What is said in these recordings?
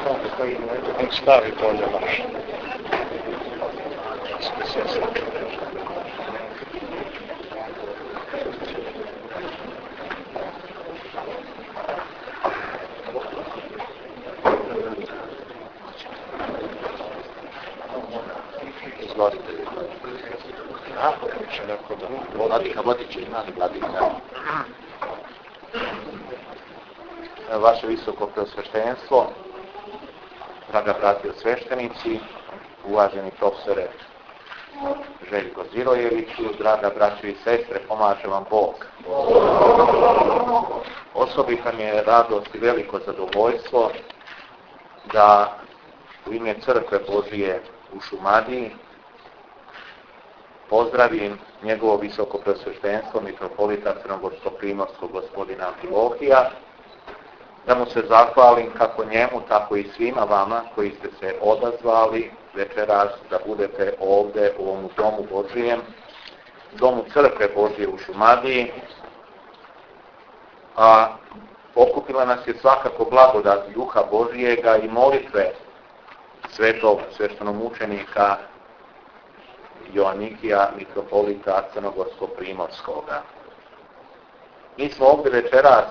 nek stavi bolje naš. Izvolite. Vladika Vodić ima li Vladika? Vaše visoko preosveštenstvo, draga bratio sveštenici, uvaženi profesore Željko Zirojeviću, draga braćo i sestre, pomaže vam Bog. Osobita mi je radost i veliko zadovoljstvo da u ime Crkve Božije u Šumadiji pozdravim njegovo visoko preosveštenstvo mitropolita Crnogorsko-primorskog gospodina Amfilohija, da mu se zahvalim kako njemu, tako i svima vama koji ste se odazvali večeras da budete ovdje u ovom domu Božijem, domu Crkve Božije u Šumadiji. A okupila nas je svakako blagodat Duha Božijega i molitve svetog sveštenomučenika Joanikija, mitropolita Crnogorsko-primorskoga. Mi smo ovdje večeras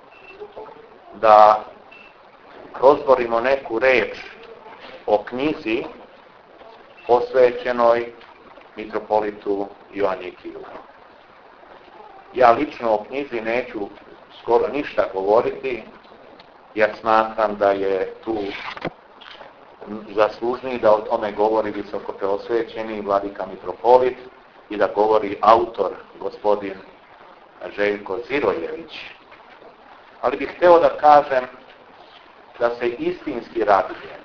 da prozborimo neku reč o knjizi posvećenoj mitropolitu Joanikiju. Ja lično o knjizi neću skoro ništa govoriti, jer smatram da je tu zaslužniji da o tome govori visoko preosvećeni vladika mitropolit i da govori autor, gospodin Željko Zirojević. Ali bih hteo da kažem da se istinski radujem,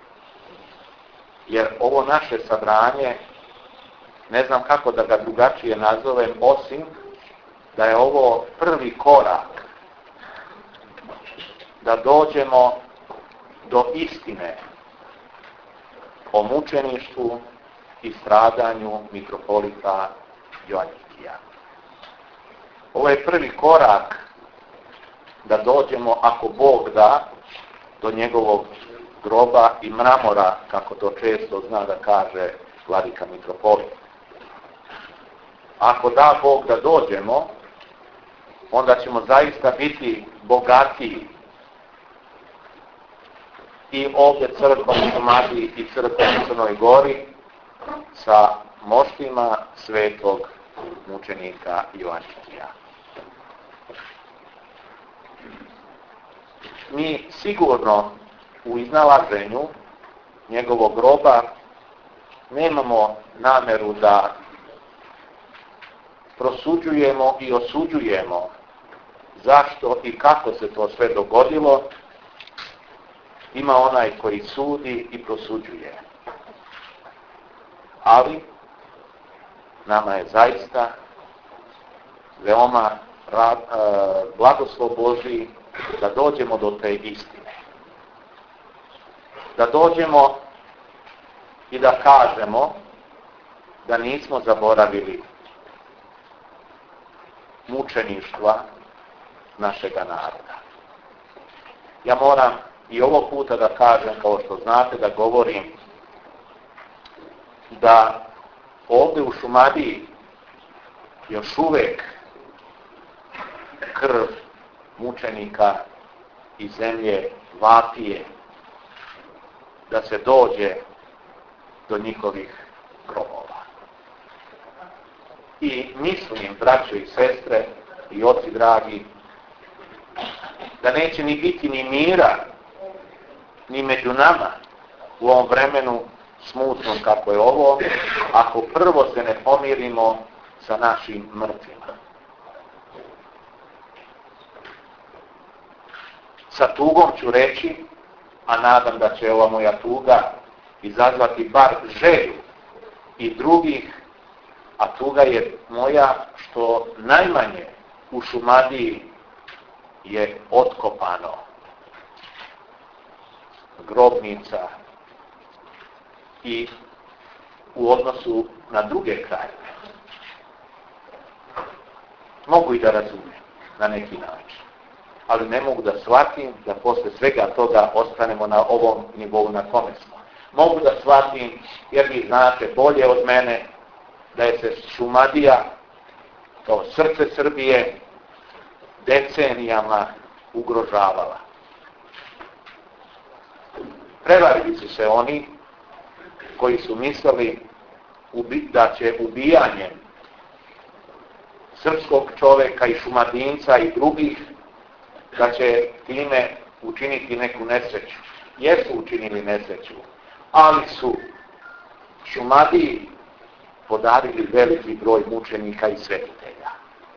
jer ovo naše sabranje, ne znam kako da ga drugačije nazovem, osim da je ovo prvi korak da dođemo do istine o mučeništvu i stradanju mitropolita Joanikija. Ovo je prvi korak da dođemo, ako Bog da, do njegovog groba i mramora, kako to često zna da kaže vladika mitropolit. Ako da Bog da dođemo, onda ćemo zaista biti bogatiji i ovdje crkvom u Šumadiji i crkvom u Crnoj Gori sa moštima svetog mučenika Joanikija. Mi sigurno u iznalaženju njegovog groba nemamo nameru da prosuđujemo i osuđujemo zašto i kako se to sve dogodilo. Ima onaj koji sudi i prosuđuje. Ali nama je zaista veoma blagoslov Božji da dođemo do te istine. Da dođemo i da kažemo da nismo zaboravili mučeništva našega naroda. Ja moram i ovog puta da kažem, kao što znate, da govorim da ovdje u Šumadiji još uvijek krv mučenika iz zemlje vapije da se dođe do njihovih grobova. I mislim, braćo i sestre i oci dragi, da neće ni biti ni mira ni među nama u ovom vremenu smutnom kako je ovo, ako prvo se ne pomirimo sa našim mrtvima. Sa tugom ću reći, a nadam da će ova moja tuga izazvati bar želju i drugih, a tuga je moja što najmanje u Šumadiji je otkopano grobnica i u odnosu na druge krajeve. Mogu i da razumijem na neki način. ali ne mogu da shvatim da posle svega toga ostanemo na ovom nivou na kome smo. Mogu da shvatim, jer vi znate bolje od mene, da je se Šumadija, kao srce Srbije, decenijama ugrožavala. Prevarili su se oni koji su mislili da će ubijanjem srpskog čoveka i Šumadinca i drugih, da će time učiniti neku nesreću. Jesu učinili nesreću, ali su Šumadiji podarili veliki broj mučenika i svetitelja.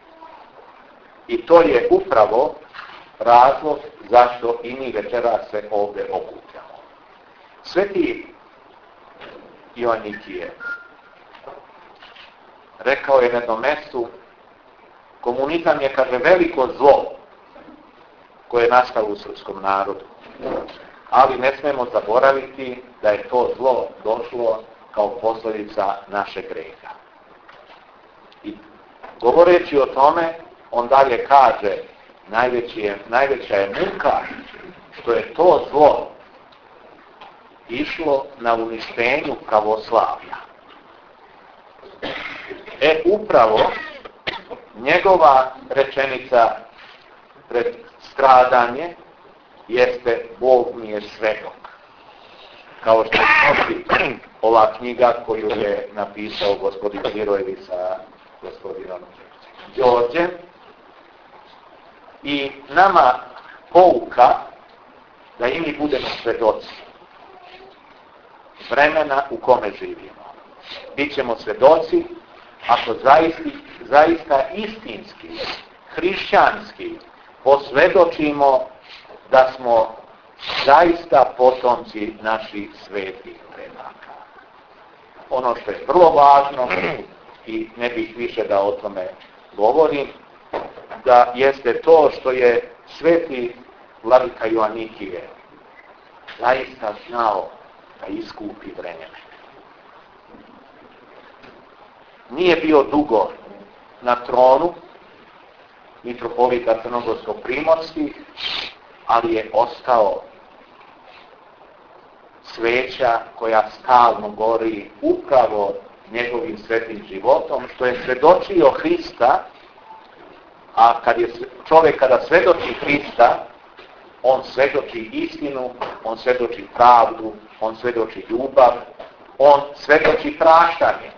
I to je upravo razlog zašto i mi večeras se ovdje okupljamo. Sveti Joanikije rekao je na jednom mestu, komunizam je, kaže, veliko zlo koje je nastalo u srpskom narodu. Ali ne smemo zaboraviti da je to zlo došlo kao posljedica našeg greha. I govoreći o tome, on dalje kaže, najveća je muka što je to zlo išlo na uništenju pravoslavlja. Upravo njegova rečenica pred stradanje jeste Bog mi je svedok. Kao što nosi ova knjiga koju je napisao gospodin Hirojevi sa gospodinom Đorđem. I nama pouka da i mi budemo svedoci vremena u kome živimo. Bićemo svedoci ako zaista istinski, hrišćanski posvjedočimo da smo zaista potomci naših svetih predaka. Ono što je vrlo važno, i ne bih više da o tome govorim, da jeste to što je sveti vladika Joanikije zaista znao da iskupi vremena. Nije bio dugo na tronu mitropolita Crnogorsko-primorskih, ali je ostao sveća koja stalno gori upravo njegovim svetim životom, što je svedočio Hrista, a čovjek kada svedoči Hrista, on svedoči istinu, on svedoči pravdu, on svedoči ljubav, on svedoči praštanje.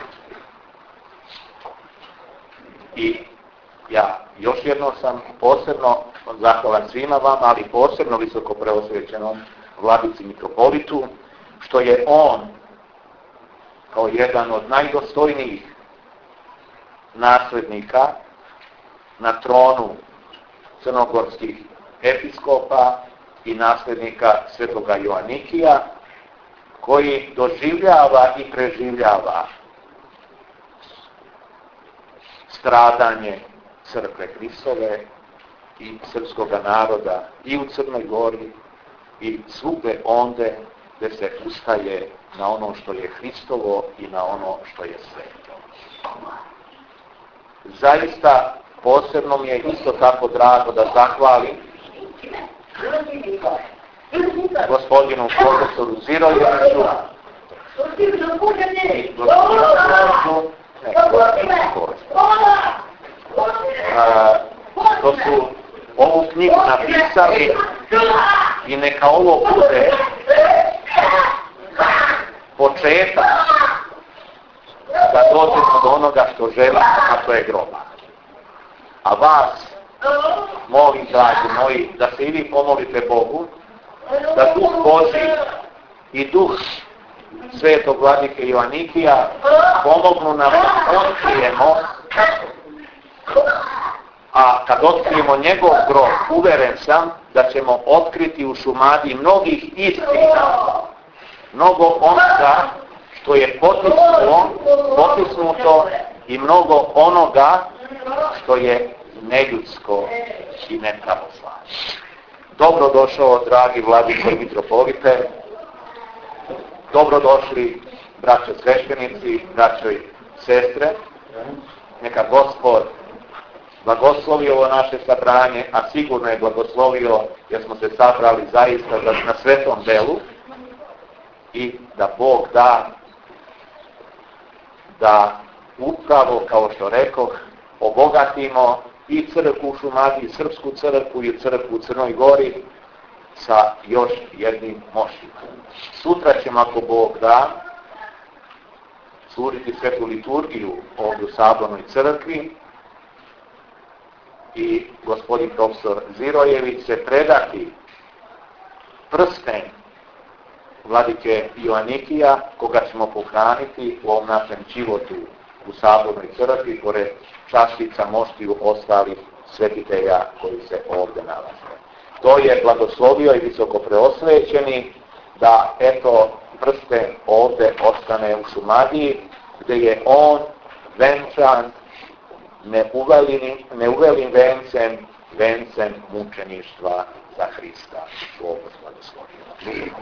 I ja još jednom sam posebno zahvalan svima vama, ali posebno visoko preosvećenom vladici mitropolitu, što je on kao jedan od najdostojnijih naslednika na tronu crnogorskih episkopa i nasljednika svetoga Joanikija, koji doživljava i preživljava stradanje crkve Hristove i srpskoga naroda i u Crnoj Gori i svugdje onde gdje se ustaje na ono što je Hristovo i na ono što je sveto. Zaista posebno mi je isto tako drago da zahvalim gospodinu profesoru Zirojeviću i gospodinu što su ovu knjigu napisali i neka ovo bude početak da dođemo do onoga što želimo, a to je groba. A vas molim, dragi moji, da se i vi pomolite Bogu, da Duh Božji i Duh svetog vladike Joanikija pomognu nam da otkrijemo, a kad otkrijemo njegov grob, uveren sam da ćemo otkriti u Šumadiji mnogih istina, mnogo onoga što je potisnuto i mnogo onoga što je neljudsko i nepravoslavno. Dobrodošao, dragi vladiko i mitropolite, dobrodošli, braćo sveštenici, braćo i sestre, neka Gospod blagoslovio ovo naše sabranje, a sigurno je blagoslovio jer smo se sabrali zaista na svetom delu i da Bog da upravo, kao što rekoh, obogatimo i crkvu u Šumadiji, srpsku crkvu i crkvu u Crnoj Gori sa još jednim moštima. Sutra ćemo, ako Bog da, služiti svetu liturgiju ovdje u Sabornoj crkvi i gospodin profesor Zirojević će predati prsten vladike Ioannikija, koga ćemo pohraniti u ovom našem životu u Sabornoj crkvi, pored častica moštiju ostalih svetitelja koji se ovdje nalaze. To je blagoslovio i visoko preosvećeni da eto prsten ovdje ostane u Šumadiji, gdje je on venčan neuvelim vencem mučeništva za Hrista. Bog vas blagoslovio.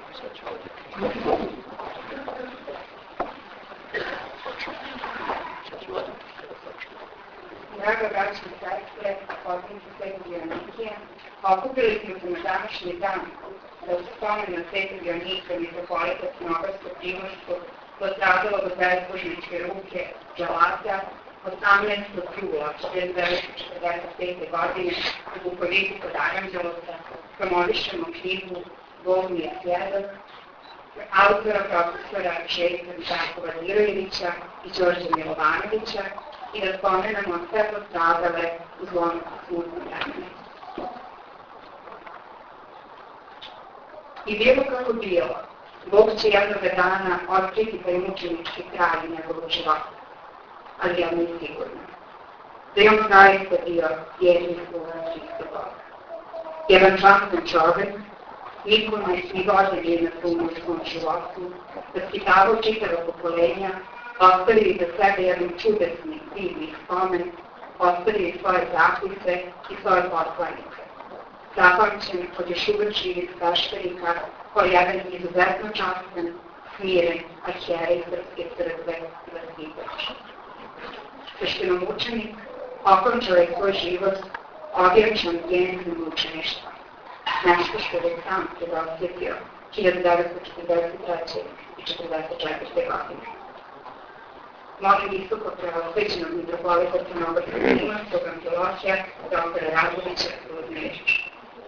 Draga braća i sestre, poznanici Svetog Ioannikija, okupili smo se na današnji dan da u spomen na Svetog Ioannika mitropolita Crnogorsko-Primorskog postradalog od bezbožničke ruke dželata 18. jula 1945. godine u Bukovici kod Aranđelovca promovišemo knjigu Bog mi je svjedok autora profesora Željka Žarkova Zirojevića i Đorđa Milovanovića i da spomenemo sve postradale u zlom smutnom vremenu. I bilo kako bilo, Bog će jednoga dana otkriti taj mučenički kraj njegovog života, ali jedno je sigurno, da je on zaista bio jedini sluga Hristova. Jedan častan čovjek, nikome ni godine nije nasumio u svom životu, vaspitavao čitava pokolenja, ostavili za sebe jedan čudesni, divni spomen, ostavili svoje zapise i svoje poslanike. Zapamćen od još uvek živih sveštenika, kao jedan izuzetno častan, smiren arhijerej Srpske crkve i vaspitač. Sveštenomučenik okončao je svoj život objavčan genezom učeništva, nešto što je sam se dosjetio 1943. i 1944. godine. Molim visoko preosvećenog mitropolita Crnogorsko-Primorskog Amfilohija, dr. Radovića, da uzme riječ.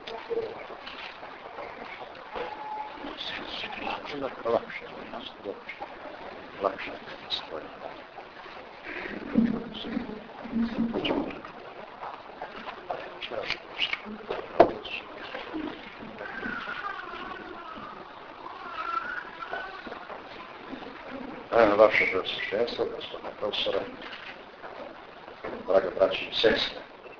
Lakše stoji. Vaše preosvećenstvo, gospodine profesore, draga braći i sestre,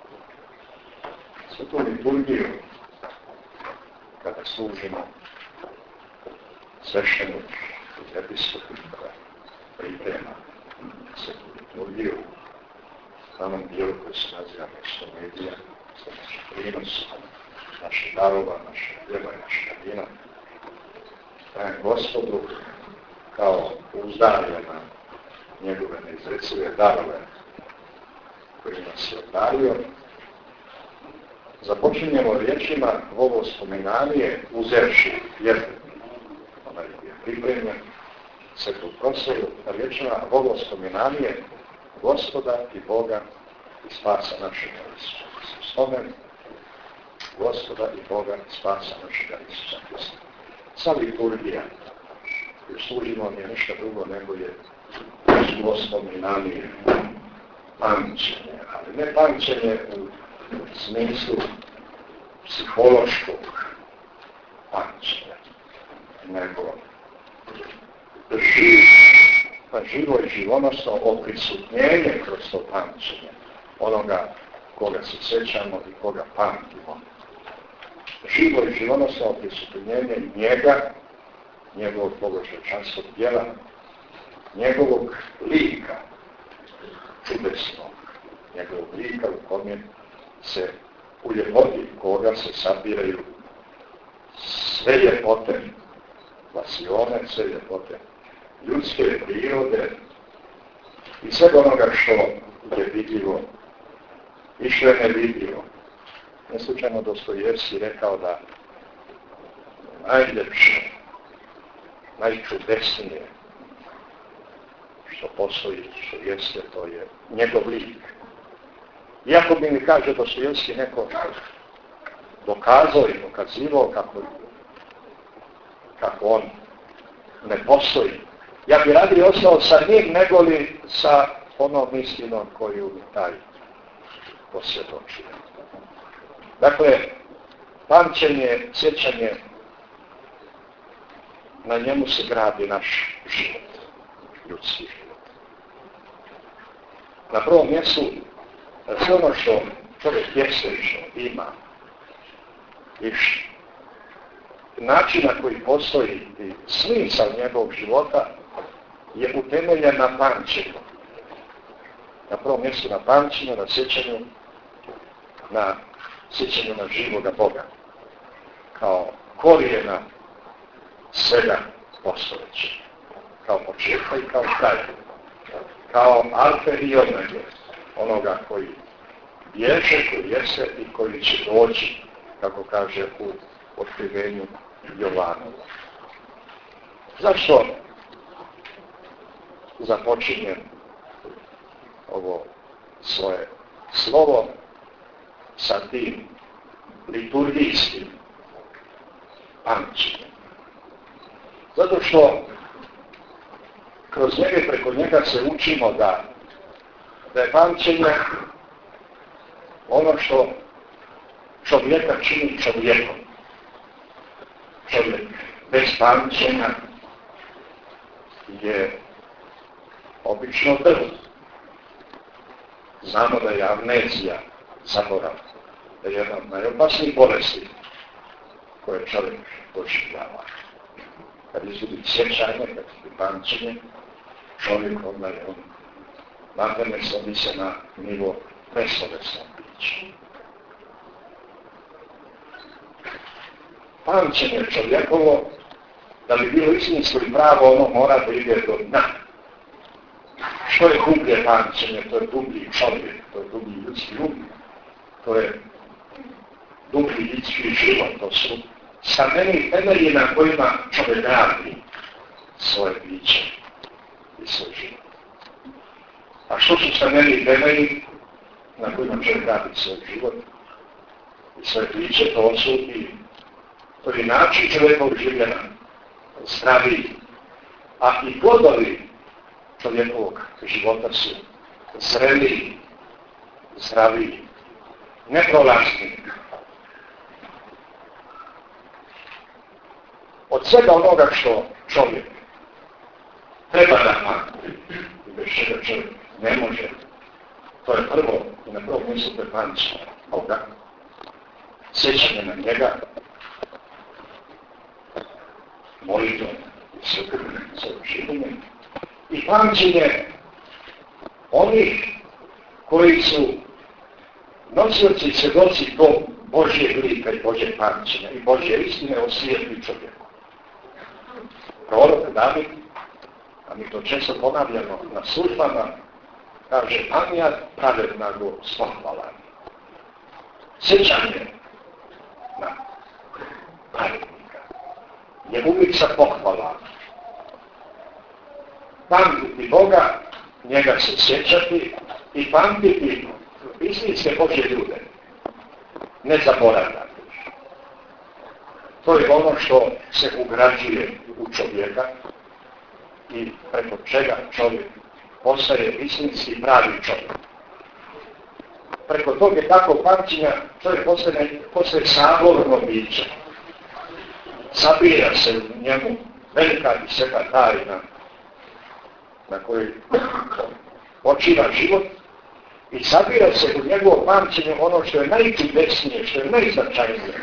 svetu liturgiju, kada služimo sveštenik i episkop kada priprema svetu liturgiju, na onom dijelu koji se naziva Meksomedija, za naš prinos, naše darova, naše hljeba i naše vina, dajem Gospodu kao uzdanje na njegove neizrecive darove koji nas je obdario. Započinjemo riječima ovo spomenanje uzevši jezik, onaj je pripremljen, svetu proslavu, riječima ovo spomenanje Gospoda i Boga i spasa našega Isusa Hrista. Spomen Gospoda i Boga i spasa našega Isusa Hrista. Sa liturgija koju služimo nije ništa drugo nego je spomenanje, pamćenje, ali ne pamćenje u smislu psihološkog pamćenja, nego živo i živonosno oprisutnjenje kroz to pamćenje onoga koga se sjećamo i koga pamtimo. Živo i živonosno oprisutnjenje njega, njegovog bogočovječanskog djela, njegovog lika, čudesnog, njegovog lika u kome se u ljepoti koga se sabiraju sve ljepote, pasione, sve ljepote ljudske prirode i svega onoga što je vidljivo i što je nevidljivo. Neslučajno Dostojevski rekao da najljepše, najčudesnije što postoji, što jeste, to je njegov lik. Iako bi mi kaže Dostojevski neko dokazao i dokazivao kako on ne postoji, ja bi radije ostao sa njim nego li sa onom istinom koju taj posvjedočuje. Dakle, pamćenje, sjećanje, na njemu se gradi naš život, ljudski život. Na prvom mjestu, sve ono što čovjek jeste i što ima, i način na koji postoji i smisao njegovog života je utemeljen na pamćenju. Na prvom mjestu na pamćenju, na sjećanju na živoga Boga. Kao korijena svega postojeće. Kao početka i kao kraj. Kao alfe i omega. Onoga koji bježe, koji jeste i koji će doći, kako kaže u otkrivenju Jovanova. Zašto započinjem ovo svoje slovo sa tim liturgijskim pamćenjem? Zato što kroz njega i preko njega se učimo da je pamćenje ono što čovjeka čini čovjekom. Čovjek bez pamćenja je obično drvo. Znamo da je amnezija, zaborav, da je jedna od najopasnijih bolesti koje čovjek doživljava. Kad izgubi sjećanje, kad izgubi pamćenje, čovjek onda je on nadane slodi se na nivo beslovesnog bića. Pamćenje čovjekovo, da bi bilo istinsko i pravo, ono mora da ide do dna. Što je dublje pamćenje? To je dublji čovjek, to je dublji ljudski um, to je dublji ljudski život, to su stameni temelji na kojima čovjek gradi svoje biće i svoj život. A što su stameni temelji na kojima čovjek gradi svoj život i svoje biće? To su i način čovjekovog življenja, zdravi, a i plodovi čovjekovog života su zreli, zdravi, neprolazni. Od svega onoga što čovjek treba da pamti, i bez čega čovjek ne može, to je prvo i na prvom mjestu pamćenje Boga, sjećanje na njega, molitvom i svojim življenjem i pamćenje onih koji su nosioci i svjedoci tog Božjeg lika i Božjeg pamćenja i Božje istine o svijetu i čovjeku. Prorok David, a mi to često ponavljamo na službama, kaže: Amijad pravednago spohvalan. Sjećanje na pravednika je uvijek sa pohvala. Pamtiti Boga, njega se sjećati i pamtiti istinske Božje ljude. Ne zaboravljati. To je ono što se ugrađuje u čovjeka i preko čega čovjek postaje istinski pravi čovjek. Preko toga takvog pamćenja čovjek postaje saborno biće. Sabira se u njemu velika i svega tajna na kojoj počiva život i sabira se u njegovo pamćenje ono što je najčudesnije, što je najznačajnije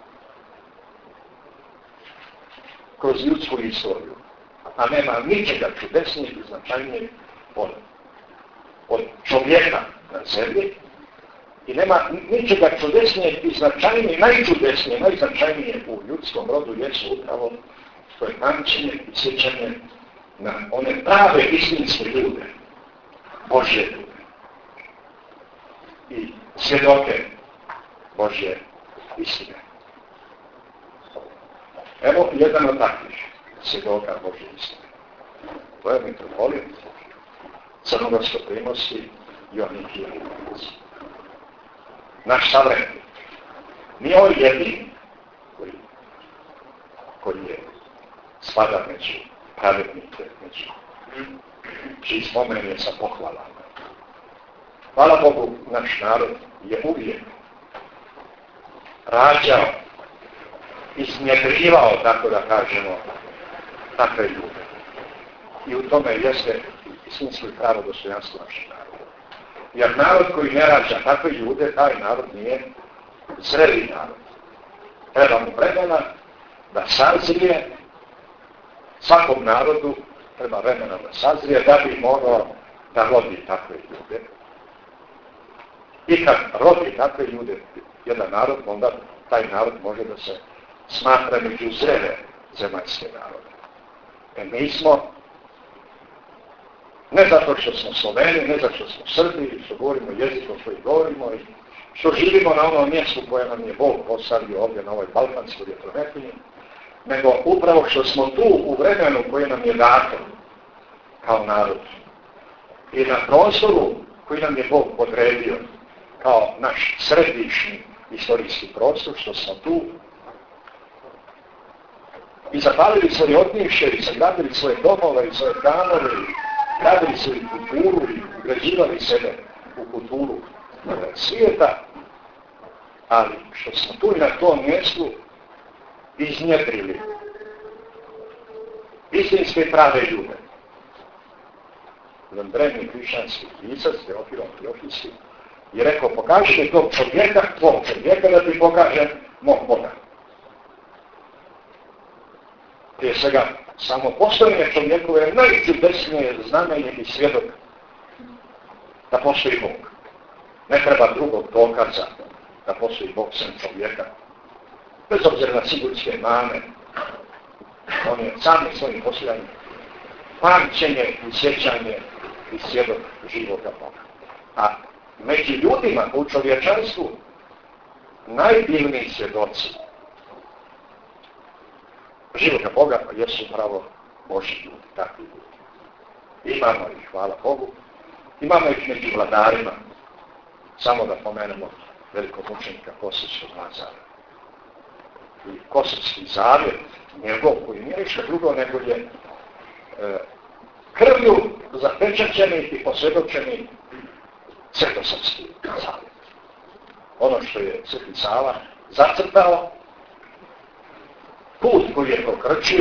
kroz ljudsku istoriju. A nema ničega čudesnijeg i značajnijeg od čovjeka na zemlji i nema ničega čudesnijeg i značajnije, najčudesnije, najznačajnije u ljudskom rodu jesu upravo to je pamćenje i sjećanje na one prave istinske ljude, Božje ljude. I svjedoke Božje istine. Evo jedan od takvih svjedoka Božje istine. To je mitropolit crnogorsko-primorski Joannikije Rimac. Naš savremenik. Nije on jedini koji je spada među pravednike, među čiji spomen je sa pohvalama. Hvala Bogu, naš narod je uvijek rađao, iznjedrivao, tako da kažemo, takve ljude. I u tome jeste istinsko i pravo dostojanstvo našeg naroda. Jer narod koji ne rađa takve ljude, taj narod nije zreli narod. Treba mu vremena da sazrije, svakom narodu treba vremena da sazrije, da bi mogao da rodi takve ljude. I kad rodi takve ljude jedan narod, onda taj narod može da se smatra među zrele zemaljske narode. Mi smo, ne zato što smo Sloveni, ne zato što smo Srbi, što govorimo jezikom koji govorimo i što živimo na onom mjestu koje nam je Bog postavio ovdje na ovoj balkanskoj vjetrometini, nego upravo što smo tu u vremenu koje nam je dato kao narod i na prostoru koji nam je Bog odredio kao naš središnji istorijski prostor, što smo tu i zapalili svoje ognjište i sagradili svoje domove i svoje kanove i gradili svoju kulturu i ugrađivali sebe u kulturu svijeta, ali što smo tu i na tom mjestu iznjedrili istinske prave ljude. Jedan drevni hrišćanski pisac, Teofilom Teofilski, je rekao, pokaži mi tog čovjeka da ti pokažem mog Boga. Prije svega, samo postojanje čovjekove je najčudesnije znamenje i svjedok da postoji Bog. Ne treba drugog dokaza da postoji Bog sem čovjeka. Bez obzira na sigurske mane, on je sami svojim postojanjem pamćenje i sjećanje i svjedok života Boga. A među ljudima u čovječanstvu najbivniji svjedoci života Boga jesu pravo Božji ljudi, takvi ljudi. Imamo ih, hvala Bogu, imamo ih među vladarima, samo da pomenemo velikog mučenika Kosovskog Lazara. I Kosovski zavjet, njegov, koji nije ništa drugo nego je krvlju zapečaćeni i posvjedočeni svetosavski zavjet. Ono što je Sveti Sava zacrtao, put koji je prokrčio,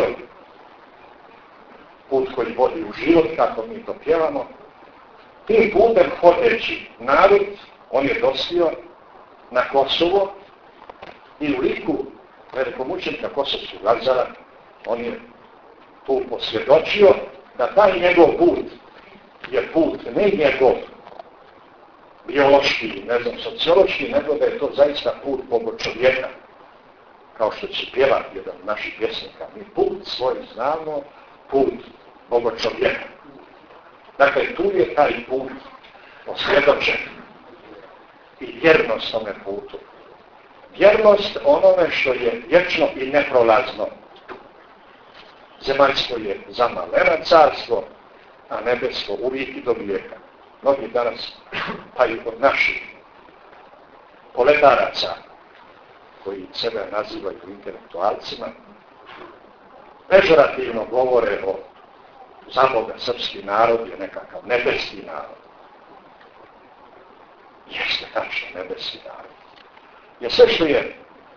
put koji vodi u život, kako mi to pjevamo, tim putem hodeći narod, on je dospio na Kosovo i u liku velikomučenika Kosovskog Lazara, on je tu posvjedočio da taj njegov put je put ne njegov biološki, ne znam, sociološki, nego da je to zaista put Boga čovjeka. Kao što će pjevati jedan naših pjesnika, mi put svoj znamo, put Boga čovjeka. Dakle, tu je taj put posvjedočen i vjernost tome putu. Vjernost onome što je vječno i neprolazno. Zemaljsko je zamaleno carstvo, a nebesko uvijek i do vijeka. Mnogi danas, pa i od naših poletaraca, koji sebe nazivaju intelektualcima, pežorativno govore o zaboga srpski narod je nekakav nebeski narod. Jeste tačno nebeski narod. Jer sve što je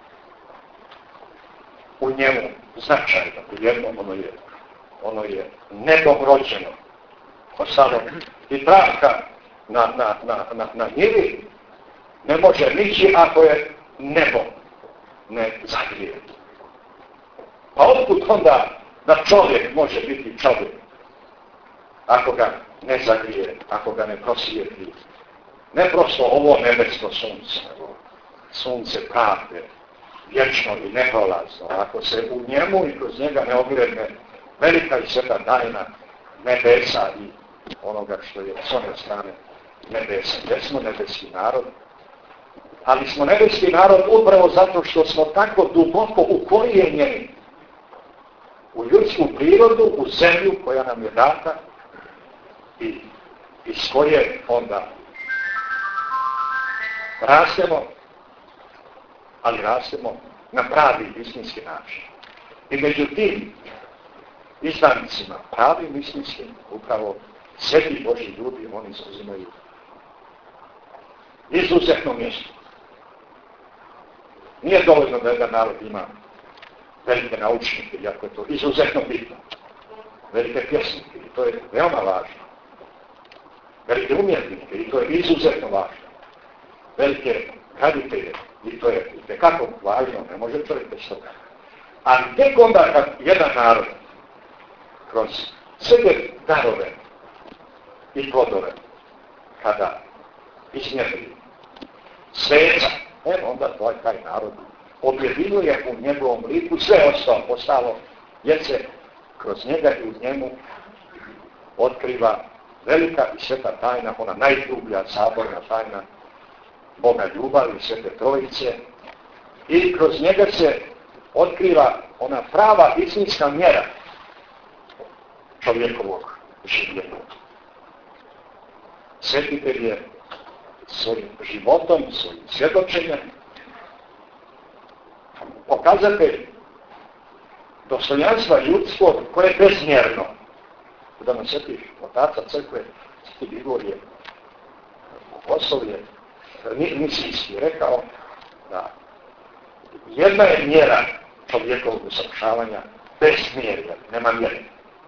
u njemu značajno, u jednom ono je nebom-rođeno. Ostalo i travka na njivi ne može nići ako je nebo ne zagrije. Pa otkud onda da čovjek može biti čovjek ako ga ne zagrije, ako ga ne prosvijeti? Ne prosto ovo nebesko sunce, nego sunce pravde, vječno i neprolazno. Ako se u njemu i kroz njega ne ogledne velika i sveta tajna nebesa i onoga što je s one strane nebesa. Gdje smo nebeski narod, Ali smo nebeski narod upravo zato što smo tako duboko ukorijenjeni u ljudsku prirodu, u zemlju koja nam je data i iz koje onda rastemo, ali rastemo na pravi istinski način. I među tim izdanicima, pravim istinskim, upravo sveti Božji ljudi, oni zauzimaju izuzetno mjesto. Nije dovoljno da jedan narod ima velike naučnike, iako je to izuzetno bitno. Velike pjesnike, i to je veoma važno. Velike umjetnike, i to je izuzetno važno. Velike graditelje, i to je itekako važno, ne može čovjek bez toga. Ali tek onda kad jedan narod kroz sve darove i plodove, kada iznjedri sveca, onda taj narod objedinjuje u njegovom liku sve ostalo, jer se kroz njega i u njemu otkriva velika i sveta tajna, ona najdublja saborna tajna Boga ljubavi, Svete Trojice, i kroz njega se otkriva ona prava istinska mjera čovjekovog življenja. Svetitelj je svojim životom, svojim svjedočenjem pokazatelj dostojanstva ljudskog koje je bezmjerno. Da nam sveti otaca crkve, sveti Grigorije Bogoslovlje, Nicijski rekao da jedna je mjera čovjekovog usavršavanja bezmjerja, nema mjere.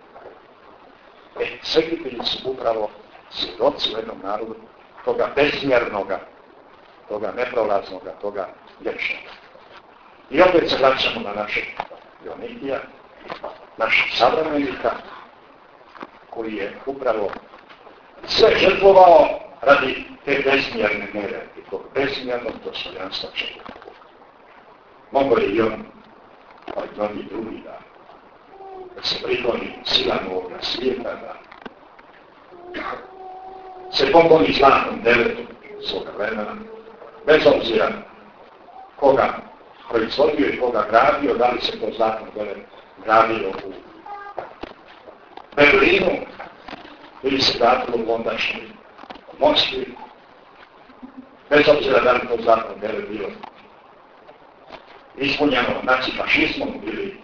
Svetitelji su upravo svjedoci u jednom narodu toga bezmjernoga, toga neprolaznoga, toga vječnoga. I opet se vraćamo na našeg Dionitija, našeg savremenika, koji je upravo sve žrtvovao radi te bezmjerne mere i tog bezmjernog dostojanstva čovjeka. Mogo je i on, ali mnogi drugi, da se prikloni silama ovoga svijeta, da se pokloni zlatnom deletu svoga vremena, bez obzira koga proizvodio i koga gradio, da li se to zlatno delet gradio u Berlinu ili se gradilo u ondašnjoj Moskvi, bez obzira da li to zlatno delet bilo ispunjeno nacifašizmom ili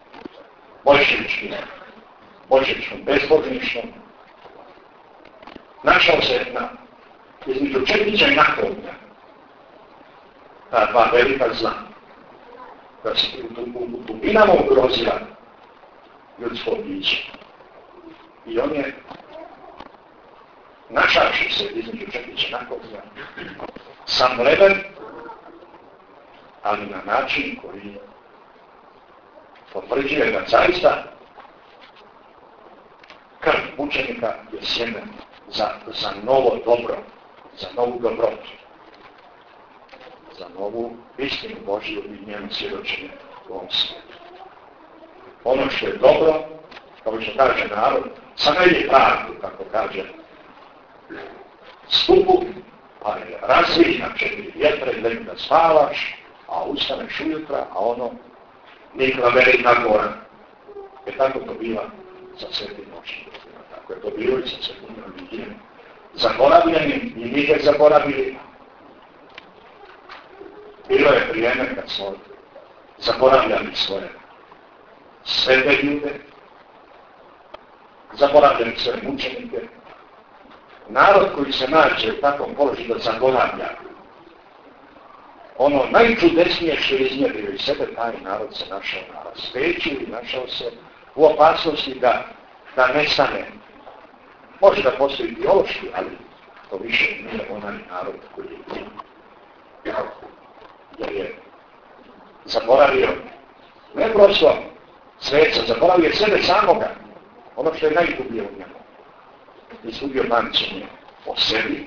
boljševičkom bezbožništvom, našao se između Čekića i Nakovnja ta dva velika zla, koja se u dubinama ugrozila ljudsko biće. I on je, našavši se između Čekića i Nakovnja, samleven, ali na način koji potvrđuje da zaista krv mučenika je sjeme za novo dobro, za novu dobrotu, za novu istinu Božju i njenu svjedočenje u ovom svijetu. Ono što je dobro, kao što kaže narod, samo je pravdu, kako kaže, stupu, ali razvij na 4 vjetra i leg da spavaš, a ustaneš ujutra, a ono nikla velika gora. Jer tako to bila za Svetim Božjim. Tako je to bilo i za Svetim Božjim. Zaboravljeni i nije zaboravili. Bilo je vrijeme kad smo zaboravljali svoje svete ljude, zaboravljali svoje mučenike. Narod koji se nađe u takvom položaju da zaboravlja, ono najčudesnije što je iznjedrio iz sebe, taj narod se našao na raspeću i našao se u opasnosti da nestane. Može da postoji biološki, ali to više nije onaj narod koji je jer je zaboravio, ne prosto sveca, zaboravio sebe samoga, ono što je najdublje u njemu. Izgubio pamćenje o sebi,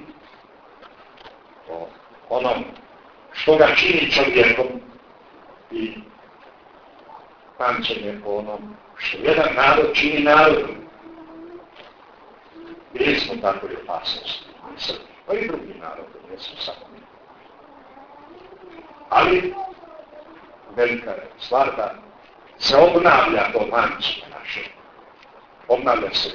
o onom što ga čini čovjekom i pamćenje o onom što jedan narod čini narodom. Bili smo takve opasnosti, pa i drugi narod, ne smo samo mi. Ali velika je stvar da se obnavlja to pamćenje naše. Obnavlja se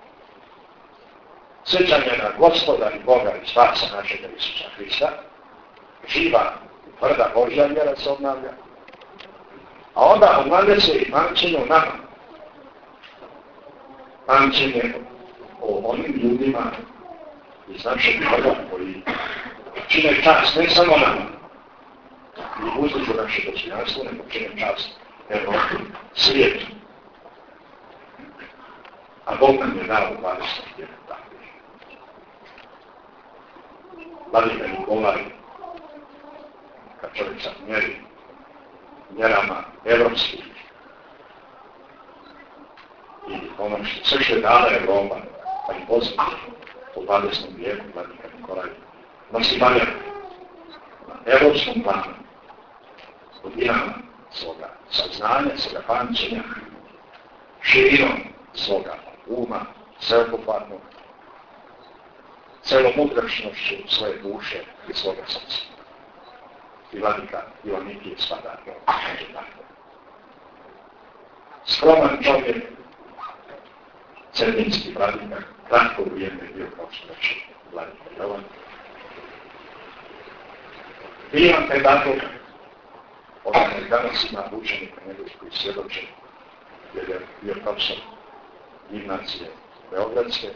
sjećanje na Gospoda i Boga i spasa našega Isusa Hrista. Živa i tvrda Božja vjera se obnavlja. A onda obnavlja se i pamćenje o nama. Pamćenje o onim ljudima iz našeg Boga koji čine čast ne samo nama i uzdižu naše dostojanstvo, nego čine čast Evropi, svijetu. A Bog nam je dao 21 takvih. Vladika Nikolaj, kad čovjek sad mjeri mjerama evropskih i ono sve što je dala Evropa, pa i poznat u 20. vijeku Vladika Nikolaj, nosi valja na evropskom planu, godinama svoga saznanja, svoga pamćenja, širinom svoga uma, sveobuhvatnog, celomudrašnošću svoje duše i svoga srca. I Vladika Ioannitije spada među tako. Skroman čovjek, crninski Vladika, kratko vrijeme je bio, kao što reći, Vladika Jovan. Divan pedagog, odnosno i danas ima učenika njegov koji svjedoče, jer je bio profesor gimnacije Beogradske.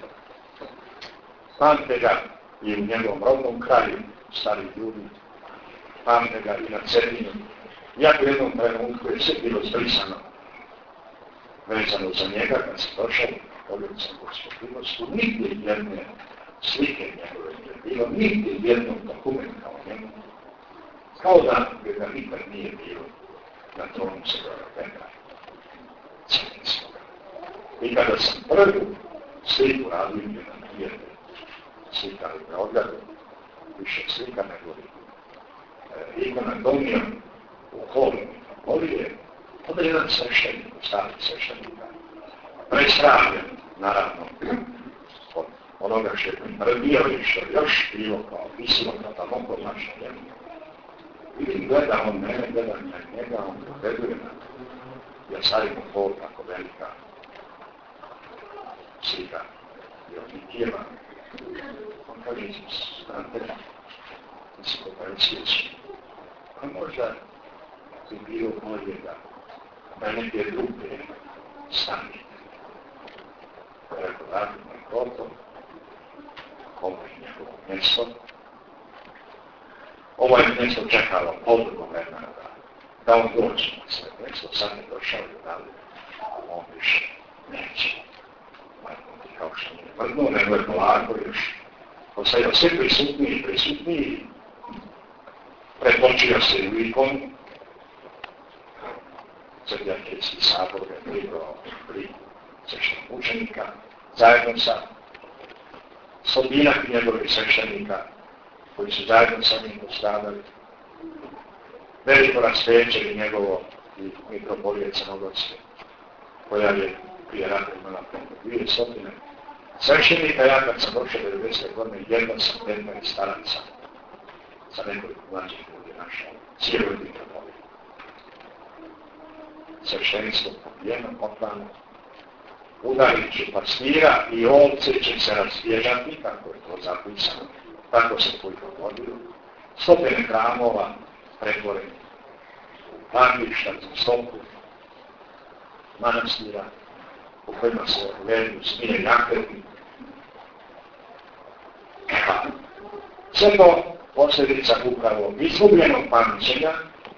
Pamte ga i u njegovom rodnom kraju, stari ljudi, pamte ga i na Cerninu. Iako u jednom trenutku je sve bilo zbrisano, vezano za njega, kad se došao, povjerio sam gospodinosti, nigdje jedne slike njegove je bilo, nigdje jednog dokumenta o njemu, kao da ga nikad nije bilo na tronu Svetoga Petra Crninskoga. I kada sam prvu sliku radio na prijatelj, slika u Beogradu, više slika nego ikona donio u holu Mitropolije, onda jedan sveštenik, stari sveštenika, prestravljen, naravno, od onoga što je pribio i što još bilo kao visilo kao tamo kod naša njemu. Vidim, gleda on mene, gleda njega, on doveduje na Jasarinu hol, tako velika slika Ioannitijeva. On kaže, znate, mislim, konferencijeći, a možda bi bilo bolje da neke druge stanite. Rekao, radim na kroto, ovo je njegovo mjesto. Ovo je mjesto čekalo podrugo vremena da on dođe na sve mjesto, sad je došao i dalje, a on više neće. Kao što nije vrlo, nego je polako još postajao sve prisutniji i prisutniji, pretočio se u ikonu, Crkvenski sabor je pribrao liku sveštenog učenika, zajedno sa stotinak njegovih sveštenika, koji su zajedno sa njim postradali. Veliko rasvećenje njegovo i mitropolije Crnogorske, koja je prije rata imala preko 200. Sveštenika, ja kad sam došao 90. godine, jedno sam 15 staraca sa nekoliko mlađih ljudi našao, cijeloj mitropoliji. Sveštenstvo pobijeno, otvano, udarići pastira i ovce će se razbježati, kako je to zapisano, tako se to i dogodilo. Stotine hramova pretvoreni u pandišta za stopu, manastira u kojima se vedu smije jakredni. Sve to posljedica upravo izgubljenog pamćenja,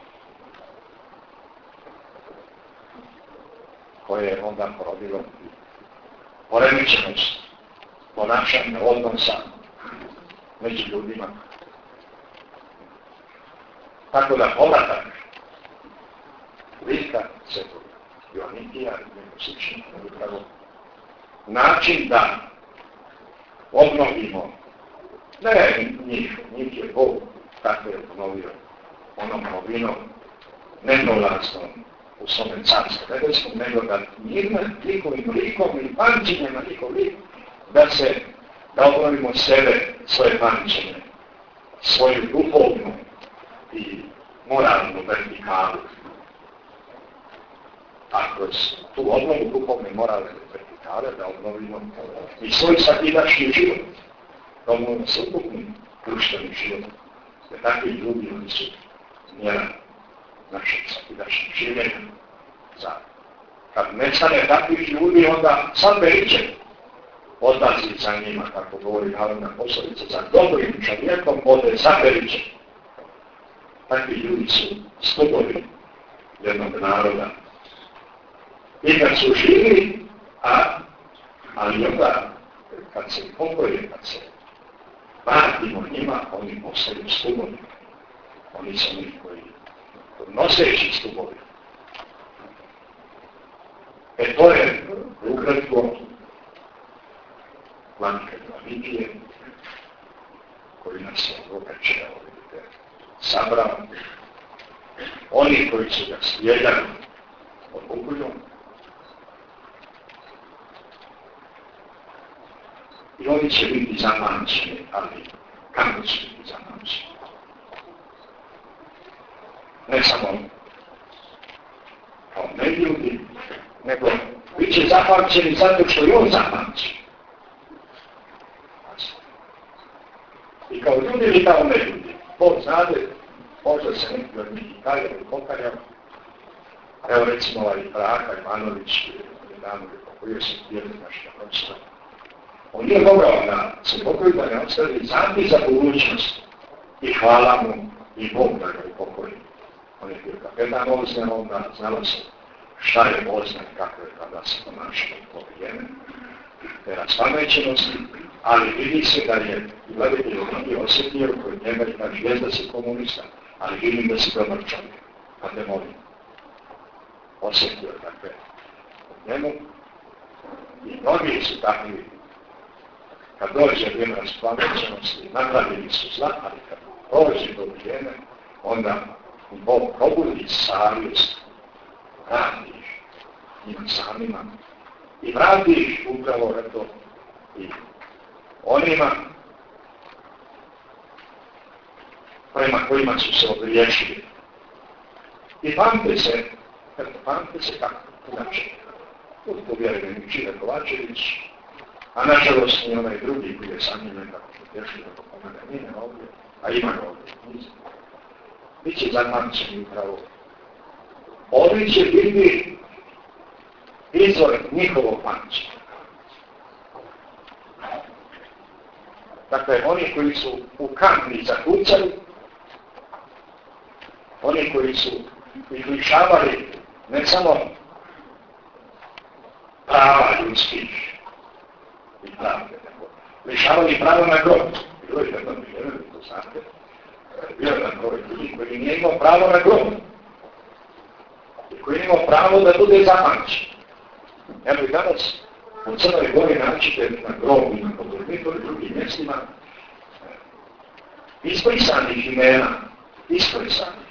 koje je onda porodilo poremećenost ponašanja odnosa među ljudima. Tako da povratak lika Svetog Ioannitija i njegov sličnih upravo način da obnovimo, ne njih je Bog tako je obnovio onom novinom neprolaznom u svome carstvu nebeskom, nego da njima njihovim likom i pamćenjem na njihov lik, da obnovimo sebe, svoje pamćenje, svoju duhovnu i moralnu vertikalu. A kroz tu obnovu duhovne moralne vertikale da obnovimo i svoj svakidašnji život, da obnovimo sveukupni društveni život. Jer takvi ljudi oni su mjera našeg svakidašnjeg življenja. Kad nestane takvih ljudi, onda sam veliče odlazi za njima, kako govori narodna poslovica, za dobrim čovjekom ode za veliče. Takvi ljudi su stupovi jednog naroda. I kad su živi, ali onda kad se pokoje, kad se vratimo njima, oni postaju stupovi. Oni su oni koji noseći stupovi. To je ukratko Vladika Dlavitije, koji nas je okačeo, vidite, sabrao. Oni koji su ga slijedali od Bogujom. I oni će biti zamamćeni, ali kako će biti zamamćeni? Ne samo kao ne ljudi, nego bit će zapamćeni zato što je on zapamćen. I kao ljudi ili kao ne ljudi. Bog znade, možda se neki od njih i dalje pokajao. Evo recimo ovaj Praha Ivanović, nedavno je pokojio se tijeli našega pročita. On nije mogao da se pokoji, da ne ostavi zambi za budućnost. I hvala mu i Bog da ga upokoji. On je bio kapetan Ozna, onda znalo se šta je Ozna i kako je kada se ponašao u to vrijeme. Te raspamećenosti, ali vidi se da je gledatelj mnogi osjetio kod njega i kaže, jest da si komunista, ali vidim da si dobar čovjek, pa te molim. Osjetio takve od njemu i mnogi su takvi. Kad dođe vrijeme raspamećenosti, napravili su zla, ali kad dođe do vrijeme, onda Bog probudi savjest, vratiš njima samima i vratiš upravo eto i onima prema kojima su se ogriješili. I pamte se kako inače. To vjeruje Mičile Kovačević, a nažalost i onaj drugi koji je sa njime kako pješli da pomene nije ovdje, a ima ga ovdje. Biće zamamćeni upravo. Ovi će biti izvor njihovog pamćenja. Dakle, oni koji su u kampi zakucali, oni koji su ih lišavali ne samo prava ljudskih i pravde, nego lišavali prava na grob. Bilo je jedno vrijeme, to znate, bio je broj ljudi koji nije imao pravo na grob i koji nije imao pravo da bude zapamćen. Evo i danas u Crnoj Gori naćite na grobu i na podorniku i drugim mjestima isprisanih imena, isprisanih.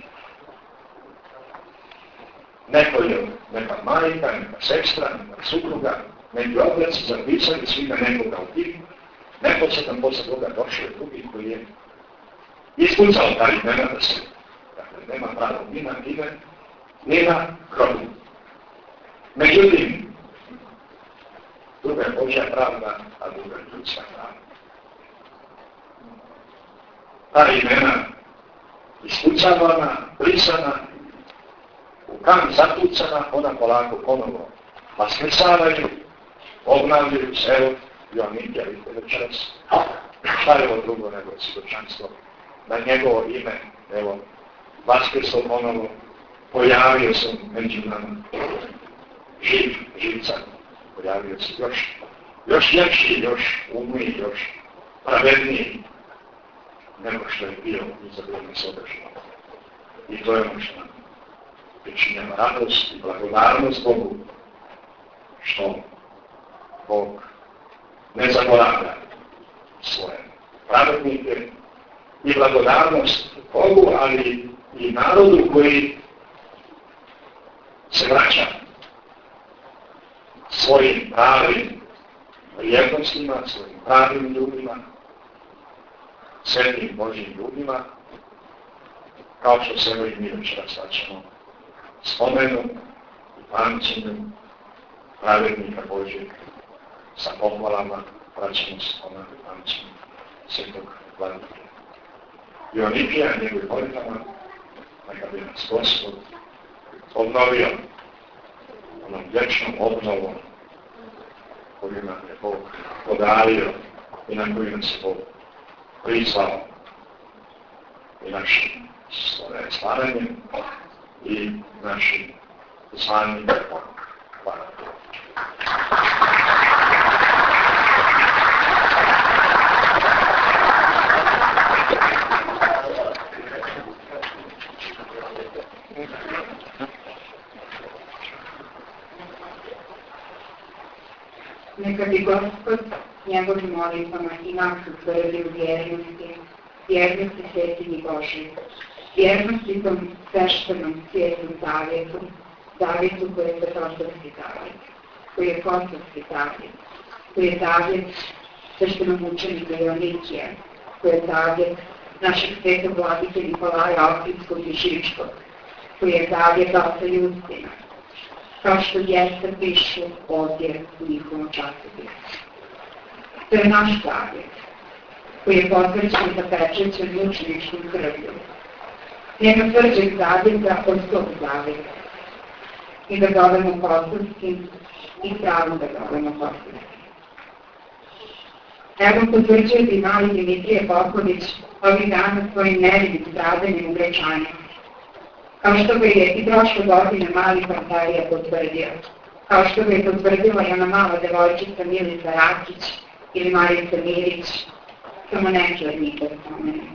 Neka majka, neka sestra, neka supruga, neki obraci zapisali svima nekoga u tih. Neko se tam posle toga došao drugi koji je ispucao taj imena da se, dakle, nema pravo ni na ime, ni na grobu. Međutim, druga je Božja pravda, a druga je ljudska pravda. Ta imena ispucavana, brisana, u kam zatucana, ona polako ponovo vaskrsavaju, obnavljaju se, evo, Joannikija, vidite večeras, šta je ovo drugo nego svjedočanstvo, na njegovo ime, evo, vaskrso ponovo, pojavio se među nama, živca, pojavio se još ljepši, još umniji, još pravedniji, nego što je bio za vrijeme sadašnjeg. I to je ono što nam pričinjava radost i blagodarnost Bogu, što Bog ne zaboravlja svoje pravednike i blagodarnost Bogu, ali i narodu koji se vraća svojim pravim vrijednostima, svojim pravim ljudima, svetim Božjim ljudima kao što se i mi večeras vraćamo spomenu i pamćenju pravednika Božjeg sa pohvalama vraćamo spomenu i pamćenju Svetog Vladimira Dionikija i njegovim molitama, neka bi nas Gospod obnovio onom vječnom obnovom koju nam je Bog podario i na koju nas je Bog prizvao i našim stvaranjem i našim zvanjem. Hvala. Neka bi Gospod njegovim molitvama i nas utvrdio vjernosti svetinji Božji, vjernosti tom sveštenom svijetom zavjetu koji je Svetosavski zavjet, koji je Kosovski zavjet, koji je zavjet sveštenog učenika Dionikija, koji je zavjet našeg svetog vladike Nikolaja Ohridskog i Žičkog, koji je zavjet Oca Justina, kao što jeste pišu ovdje u njihovom časopisu. To je naš zavjet, koji je potvrđen sa pečećem mučeničkom krvlju. Nema tvrđeg zavjeta od tog zavjeta. I da zovemo kosovskim i pravom da zovemo kosovskim. Evo potvrđuje i mali Dimitrije Popović ovih dana svojim nevidim stradanjem u Grečanju. Kao što ga je i prošle godine mali Pantarija potvrdio. Kao što ga je potvrdila i ona mala devojčica Milica Rakić ili Marica Mirić, samo neki od njih da spomenem.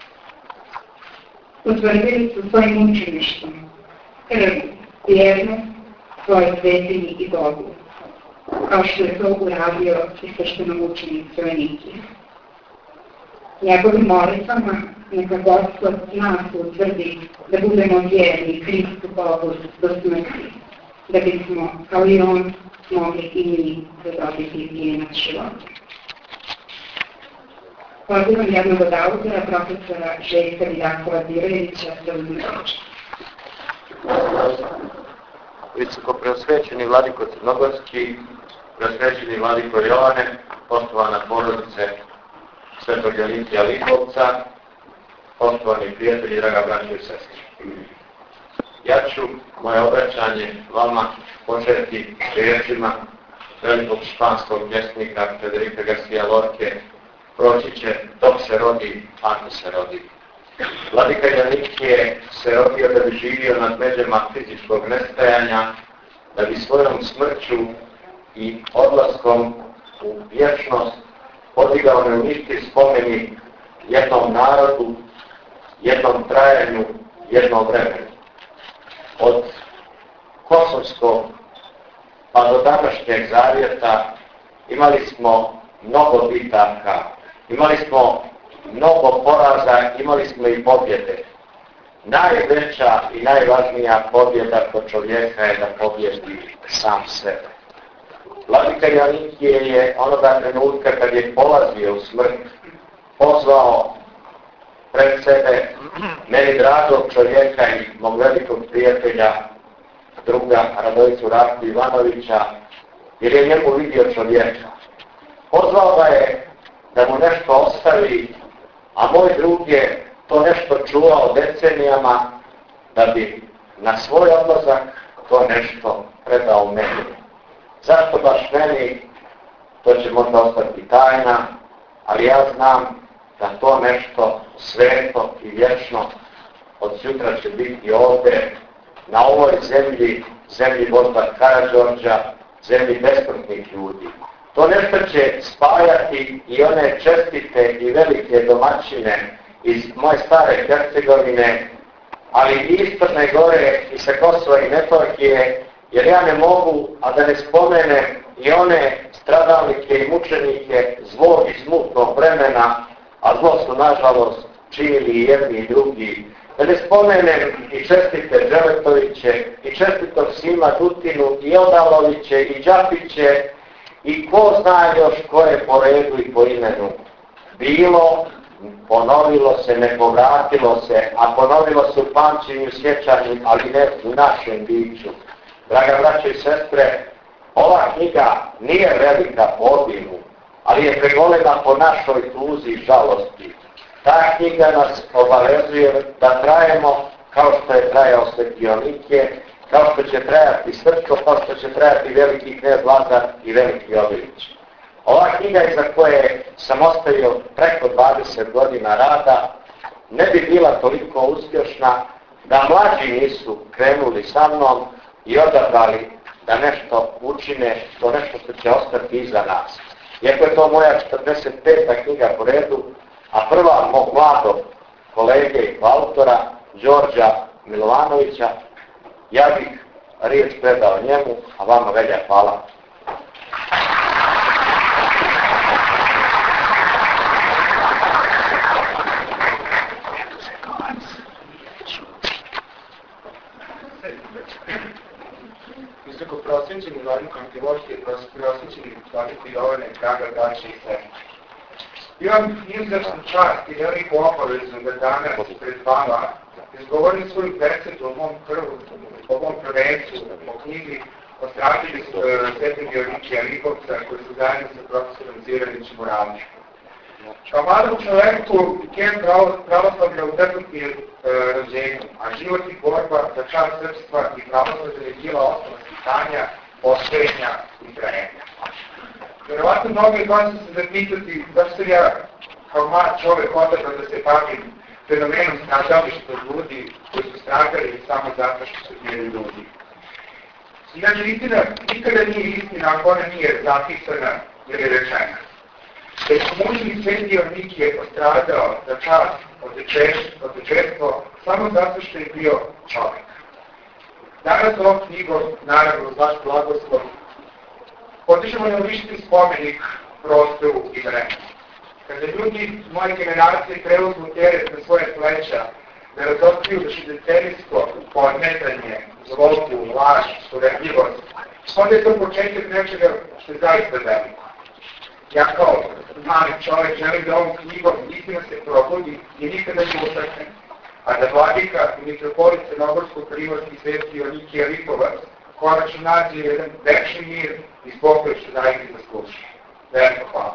Potvrdili su svojim učeništvom, krvju, vjernost, svoje svetinji i Bogu, kao što je to uradio i sveštenom učenik Dionikija. Njegovim molitvama neka Gospod nas utvrdi da budemo vjerni Hristu Bogu do smrti, da bismo, kao i on, mogli i mi zadobiti vijenac života. Pozivam jednog od autora, profesora Željka Vijakova Direvića, da uzme riječ. Visoko preosvećeni vladiko Crnogorski, preosvećeni vladiko Jovane, poštovana porodice Svetog Dionikija Lipovca, poštovani prijatelji, draga braćo i sestre. Ja ću moje obraćanje vama početi riječima velikog španskog pjesnika Federica Garcia Lorque, proći će dok se rodi, ako se rodi. Vladika Dionikije se rodio da bi živio nad međama fizičkog nestajanja, da bi svojom smrću i odlaskom u vječnost podigao neuništiv spomenik jednom narodu, jednom trajanju, jednom vremenu. Od Kosovskog pa do današnjeg zavjeta imali smo mnogo bitaka, imali smo mnogo poraza, imali smo i pobjede. Najveća i najvažnija pobjeda kod čovjeka je da pobjedi sam sebe. Vladika Dionikije je onoga trenutka kad je polazio u smrt pozvao pred sebe meni dragog čovjeka i mog velikog prijatelja, druga Radojicu Raku Ivanovića, jer je njemu vidio čovjeka. Pozvao ga je da mu nešto ostavi, a moj drug je to nešto čuvao decenijama da bi na svoj odlazak to nešto predao meni. Zašto baš meni? To će možda ostati tajna, ali ja znam da to nešto sveto i vječno od sutra će biti ovdje, na ovoj zemlji, zemlji Božidara Karađorđa, zemlji besmrtnih ljudi. To nešto će spajati i one čestite i velike domaćine iz moje stare Hercegovine, ali i Istočne Gore i sa Kosova i Metohije, jer ja ne mogu, a da ne spomenem i one stradalnike i mučenike zlog i smutnog vremena, a zlo su nažalost činili i jedni i drugi. Da ne spomenem i čestite Đeletoviće, i čestitog Sima Dutinu, i Odaloviće, i Đapiće, i ko zna još ko je po redu i po imenu bilo, ponovilo se, ne povratilo se, a ponovilo se u pamćenju, sjećanju, ali ne u našem biću. Draga braće i sestre, ova knjiga nije velika po obimu, ali je pregolena po našoj tuzi i žalosti. Ta knjiga nas obavezuje da trajemo kao što je trajao Sveti Jonikije, kao što će trajati Srpsko, kao što će trajati veliki knez Lazar i veliki Obilić. Ova knjiga iza koje sam ostavio preko 20 godina rada ne bi bila toliko uspješna da mlađi nisu krenuli sa mnom i odabrali da nešto učine, to nešto što će ostati iza nas. Iako je to moja 45. knjiga po redu, a prva mog mladog kolege i autora, Đorđa Milovanovića, ja bih riječ predao njemu, a vama Velja, hvala. Visoko prosjećeni vladnik Antiloški je prosjećeni vladnik Jovane, draga braće i sestre. Imam izuzetnu čast i veliku obavezu da danas pred vama izgovorim svoju besedu o mom prvencu, o knjigi o strategiji Svete Jonikija Lipovca koji su zajedno sa profesorom Ziranićem Moravničkom. Kao mladom čoveku kem pravoslavlja u crkvi rođenju, a život i borba za čast srpstva i pravoslavlja je bila osnova stanja, posvećenja i trajenja. Vjerovatno mnogi od vas se zapitati zašto sam ja kao mlad čovek odabrao da se bavim fenomenom stradališta ljudi koji su stradali samo zato što su bili ljudi. Inače, istina nikada nije istina ako ona nije zapisana ili rečena. Da je mužni Sveti Jonikije postradao za čast, otečestvo, samo zato što je bio čovek. Danas ovom knjigom, naravno, uz vaš blagoslov, potičemo na uništiti spomenik prostoru i vremenu. Kada ljudi moje generacije preuzmu teret na svoje pleća, da razotkriju višedecenijsko podmetanje, zlobu, laž, suradljivost, onda je to početak nečega što je zaista veliko. Ja kao mali čovjek želim da ovom knjigom istina se probudi i nikada ne utakne, a da vladika i mitropolit Crnogorskog Primorski Sveti Jonikije Lipovac konačno nađe jedan večni mir i spokoj što zaista zasluži. Veliko hvala.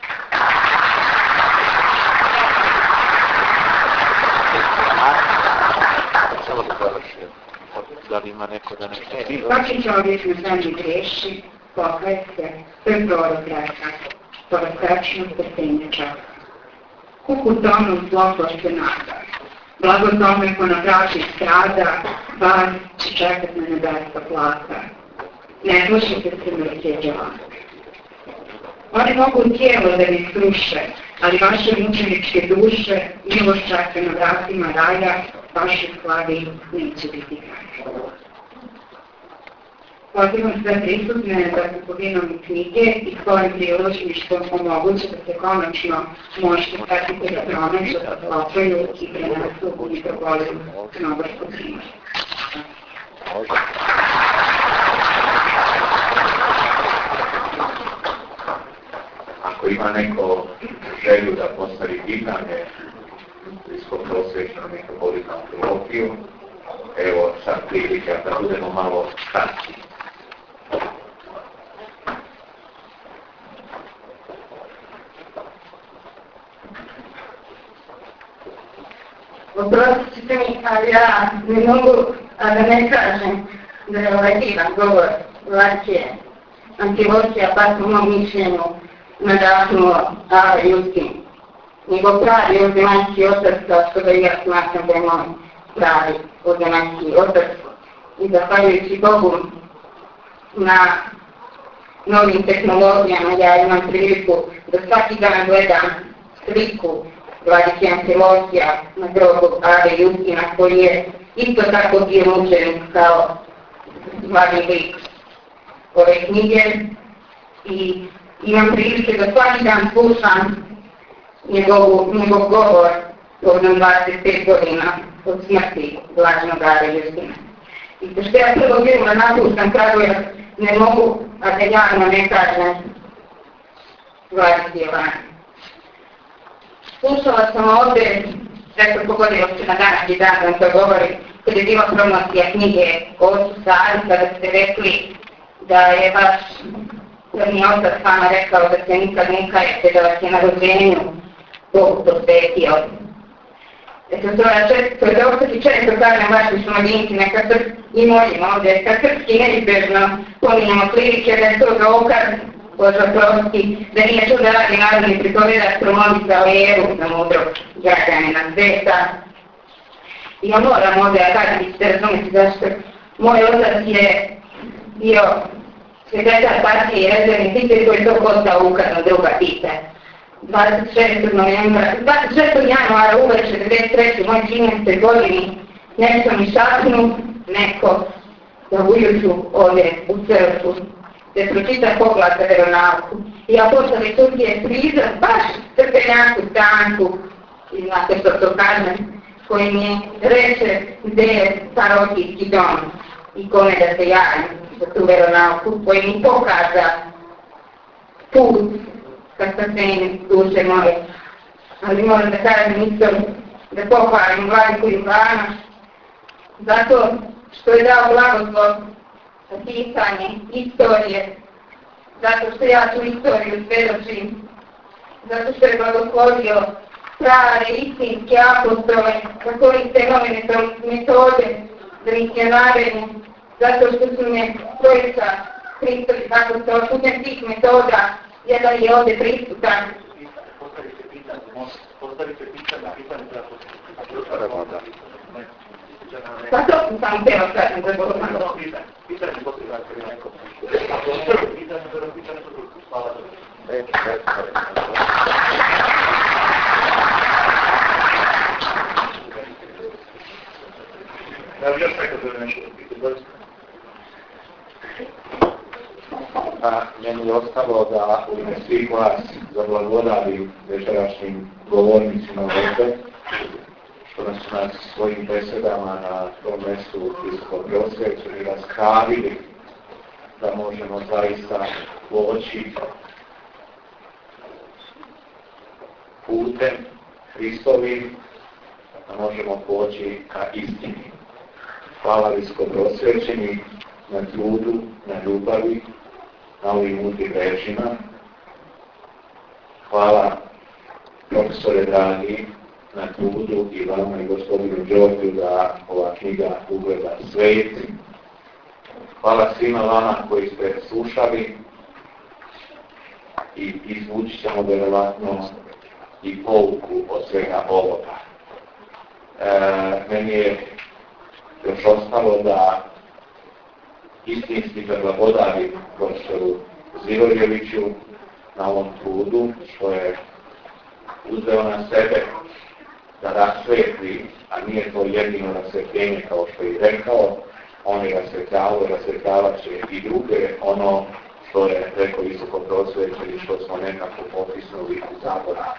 Da li ima neko da nešto? Svaki čovjek na zemlji greši, pokaje se, to je prorok reka, porastačno strpenje čovjeka. Kuku tomu zloko se nada, blago tome ko na praći strada, vas će čekat na nebeska plata. Ne slušajte se mrtje džavaka. Oni mogu tijelo da mi sruše, ali vaše mučeničke duše, milost čeka na vratima raja, vaše slavi neće biti kraja. Pozivam sve prisutne da kupovinom knjige i svojim priložništvom omoguće da se konačno možete pratiti da pronađu, otvoju i prenesu u mitropoliju Crnogorskog Primorja. Ako ima neko želju da postavi pitanje visokoprosvečnom mitropolitnom Antilohiju, evo sad prilika da budemo malo kratki. Oprostite mi, ali ja ne mogu, a da ne kažem da je ovaj divan govor Vlačije Antilohija, pa po mom mišljenju nadahnuo Ava Justin. Njegov pravi ordenanski otac, kao što ga ja smatram da je moj pravi ordenanski otac. I zahvaljujući Bogu na novim tehnologijama, ja imam priliku da svaki dan gledam sliku Vladike Antilohija na grobu Ave Justina, koji je isto tako bio mučenik kao glavni lik ove knjige. I imam prilike da svaki dan slušam njegov govor povodom 25 godina od smrti lažnog Ave Justina. I pošto ja prvo bilo napuštam Kragujevac, ne mogu, a da javno ne kažem Vladike Jovane. slušala sam ovdje, rekao pogodilo se na današnji dan da vam to govori, kad je bila promocija knjige o ocu Savi, kada ste rekli da je vaš crni otac vama rekao da se nikad ne kajete, da vas je na rođenju Bogu posvetio. Eto, to je da ostati često kažem vaši šumadinci, neka i molimo ovdje, kad srpski neizbježno pominjamo prilike da je to dokaz, Bože oprosti, da nije čudo radi narodni pripovjedač promovica o jeru za mudrog građanina sveta. I ja moram ovdje, a kada ćete razumjeti zašto, moj otac je bio sekretar partije i rezervni titel koji je to postao ukazno druga pita. 26. januara uveče 93. moj 13. godini nešto mi šapnu, neko da ujutru ovdje u crkvu, gdje pročita pogled za veronauku. I ja pošali sudije prizor, baš crpenjaku stanku, i znate što to kažem, koji mi reče gdje je parohijski dom i kome da se javim za tu veronauku, koji mi pokaza put ka spasenju duše moje. Ali moram da kažem isto da pohvalim vladiku Ivana zato što je dao blagoslov za pisanje istorije, zato što ja tu istoriju svjedočim, zato što je blagoslovio prave istinske apostole za koriste nove metode za misionarenje, zato što su me trojica Hristovi apostola putem tih metoda jedan je ovdje prisutan. Postavite pitanje. Pa to sam samo htjela kažem za Boga. Pitanje postavljate li neko? Pitanje hvala. Ja bih još rekao da nešto pitanje. Meni je ostalo da u ime svih vas zablagodarim večerašnjim govornicima ovdje, što su nas svojim besedama na tom mjestu visoko prosvećeni raspravili, da možemo zaista poći putem Hristovim, da možemo poći ka istini. Hvala visoko prosvećeni na trudu, na ljubavi, na ovim mudrim rečima. Hvala profesore dragi na trudu i vama i gospodinu Đorđu da ova knjiga ugleda svijet. Hvala svima vama koji ste slušali i izvući ćemo vjerovatno i pouku od svega ovoga. Meni je još ostalo da istinski blagodarim profesoru Ziroljeviću na ovom trudu što je uzeo na sebe da rasvetli, a nije to jedino rasvetljenje kao što je rekao, on je rasvetljavao i rasvetljavat će i druge ono što je rekao visoko prosvećeni, što smo nekako potisnuli u zaborav.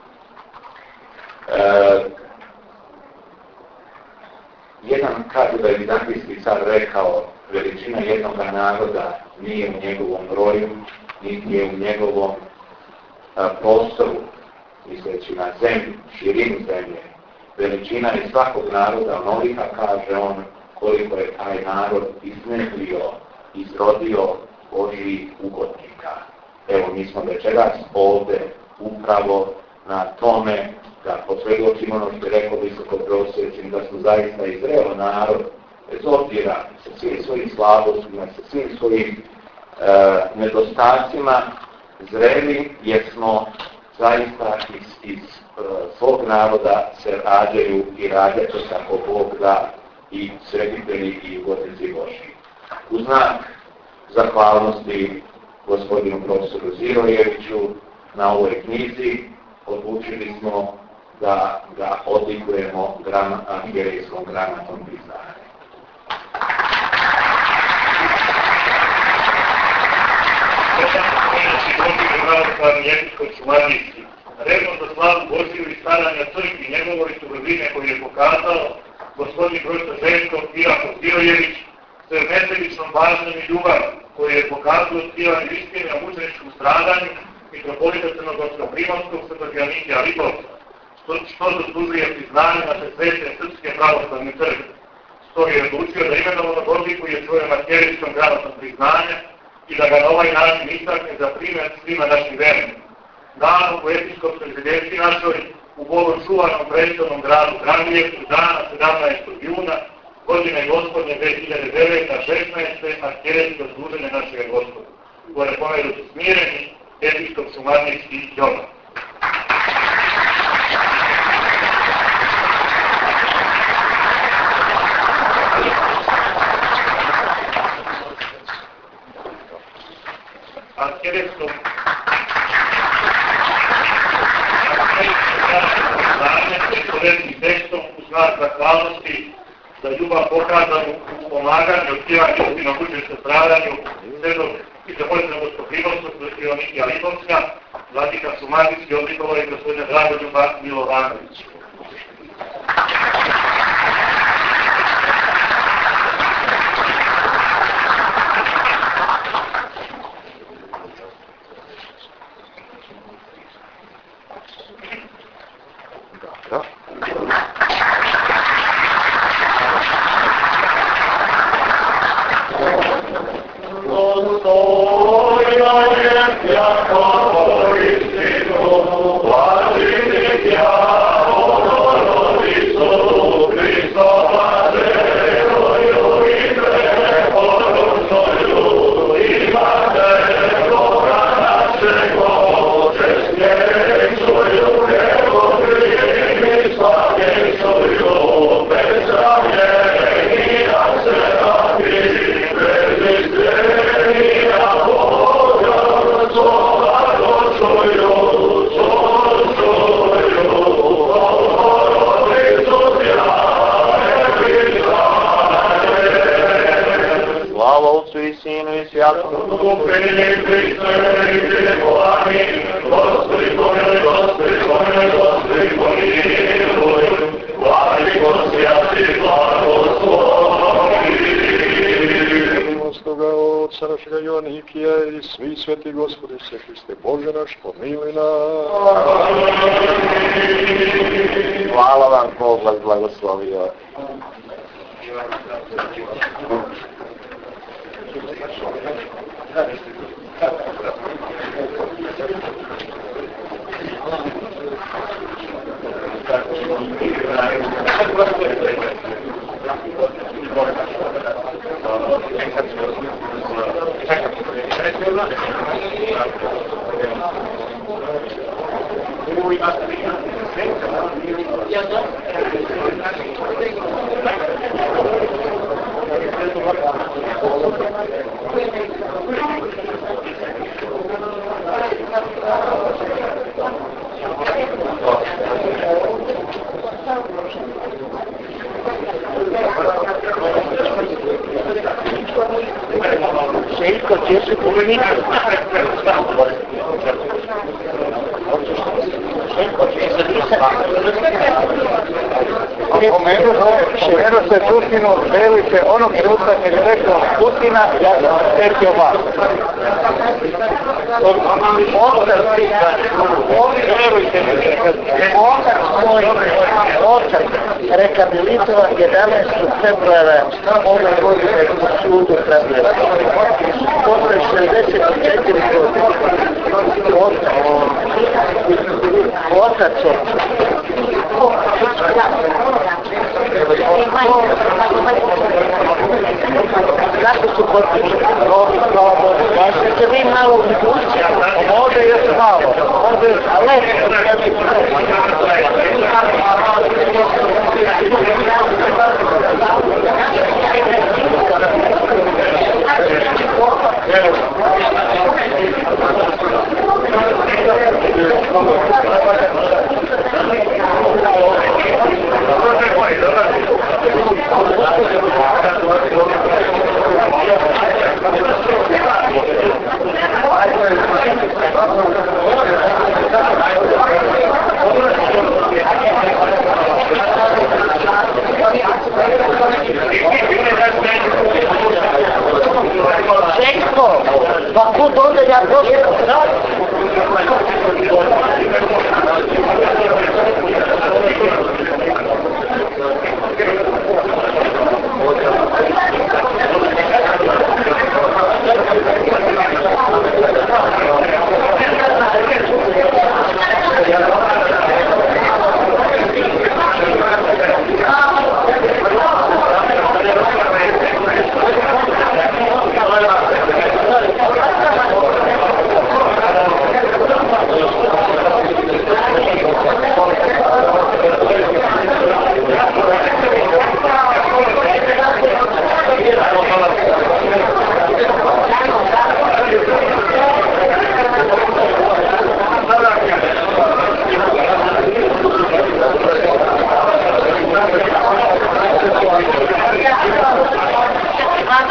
Jedan kaže da je vizantijski car rekao, veličina jednog naroda nije u njegovom broju, niti je u njegovom prostoru, misleći na zemlju, širinu zemlje. Veličina je svakog naroda onolika, kaže on, koliko je taj narod iznedrio, izrodio Božjih ugodnika. Evo, mi smo večeras ovdje upravo na tome da posvjedočimo ono što je rekao visoko prosvećeni, da smo zaista izreo narod, bez obzira sa svim svojim slabostima, sa svim svojim nedostacima, zreli jer smo zaista iz svog naroda se rađaju i rađaju kako Bog da i sreditelji i ugodnici Božji. U znak zahvalnosti gospodinu profesoru Ziroljeviću na ovoj knjizi odlučili smo da ga odlikujemo arhijerejskom granatom priznanja. Redno za slavu Božiju i staranja crkvi njegovoj surovine koju je pokazao gospodin profesor Željko Irakov Ziroljević, s nesebičnom pažnjom i ljubav koju je pokazao otkrivanju istine o mučeničkom stradanju mitropolita Crnogorsko-Primorskog Svetog Dionizija Lipovca, što zaslužuje priznanje naše svete Srpske pravoslavne crkve. Stoga je odlučio da imenovano odlikuje svojom arhijerijskom gradom priznanja i da ga na ovaj način istakne za primjer svima našim vernim. Dan u episkopskoj rezidenciji našoj u Bogom čuvanom predstavnom gradu Kragujevcu dana 17. juna godine gospodnje 2009-16. arhijerijsko služenje našeg Gospoda. Gore pomedu su smireni episkop Šumadijski Jovan. Arhijerijskom predstavljenim tekstom u znak zahvalnosti za ljubav pokazanu u pomaganju, otkrivanju istinog učešća stradanju, sredog i započenog gospodinovstva Svešionika Lipovska, vladika Šumadijski odlikovao i gospodina Dragoljuba Milovanovića. Sveti Gospode, se Hriste, Bože naš, pomiluj nas. Hvala vam, Bog vas blagoslovio. Spomenuo se Putinu, velite onog trenutka kad je rekao Putina, ja sam setio vas. Verujte mi, otac rekabilitovan 11. februara ove godine u sudu Kragujevca. Posle 64 godine. Otac. Kako su potpišeni? Ja se vi malo uključiti. Ovdje je malo. Ovdje je Čekko, pa kud onda ja došao?